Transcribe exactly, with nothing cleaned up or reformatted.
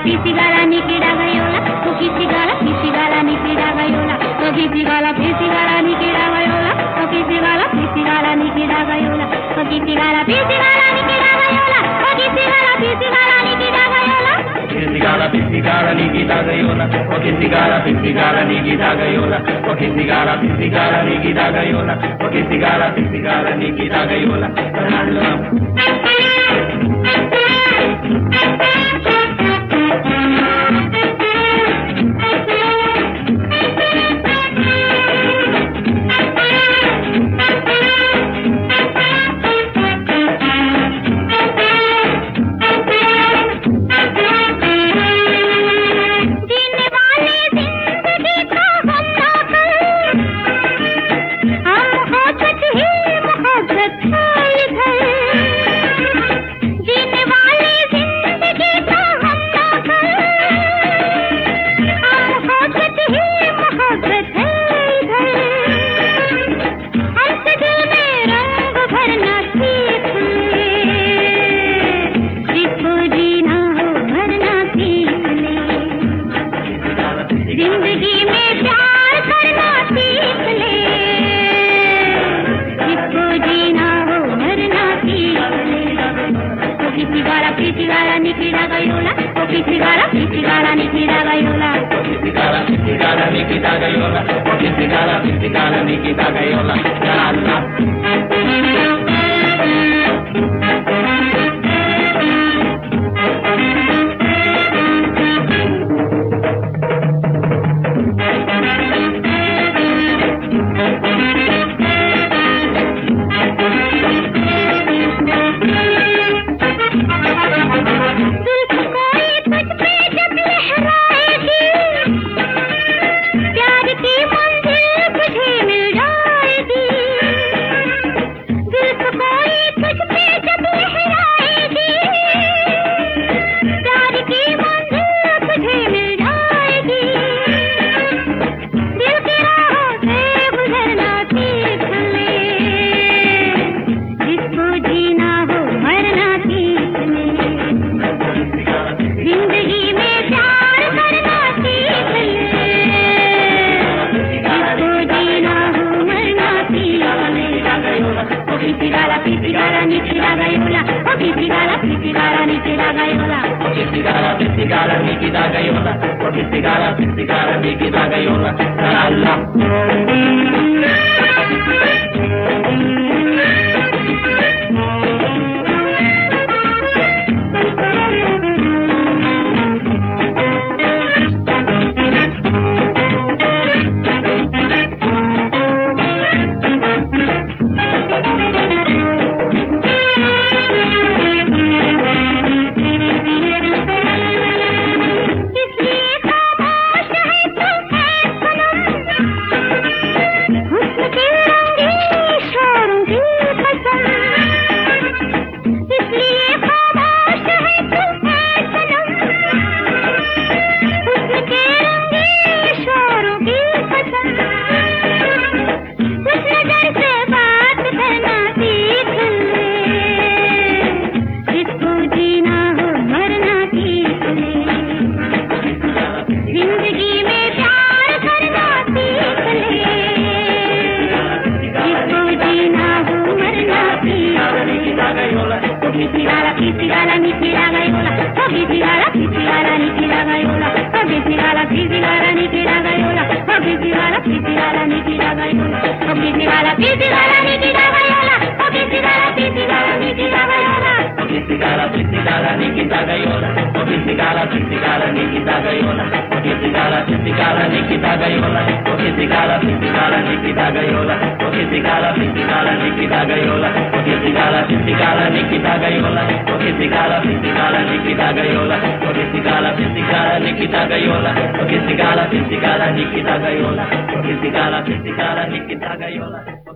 pisigala nikida gayola, pisigala pisigala nikida gayola, pisigala pisigala nikida gayola, pisigala pisigala nikida gayola, pisigala pisigala nikida gayola, pisigala pisigala nikida gayola. Pisigala pisigala nikida gayola, pisigala pisigala nikida gayola, pisigala pisigala nikida gayola, pisigala pisigala nikida gayola. जिंदगी में प्यार करना सीख ले, जिसको जीना हो मरना सीख ले. ओ pisigala pisigala nikida gayola, o pisigala pisigala nikida gayola, o pisigala pisigala nikida gayola, o pisigala pisigala nikida gayola. Ya Allah. Pisigala pisigala nikida gayola, o pisigala pisigala nikida gayola, o pisigala pisigala nikida gayola, o pisigala pisigala nikida gayola. Allah. Pisigala pisigala nikida gayola, o pisigala pisigala nikida gayola, o pisigala pisigala nikida gayola, o pisigala pisigala nikida gayola, o pisigala pisigala nikida gayola, o pisigala pisigala nikida gayola, o pisigala pisigala nikida gayola, o pisigala pisigala nikida gayola, o pisigala pisigala nikida gayola, o pisigala pisigala nikida gayola, o pisigala pisigala nikida gayola, o pisigala pisigala nikida gayola, o pisigala pisigala nikida gayola, o pisigala pisigala nikida gayola, o pisigala pisigala nikida gayola, o pisigala pisigala nikida gayola.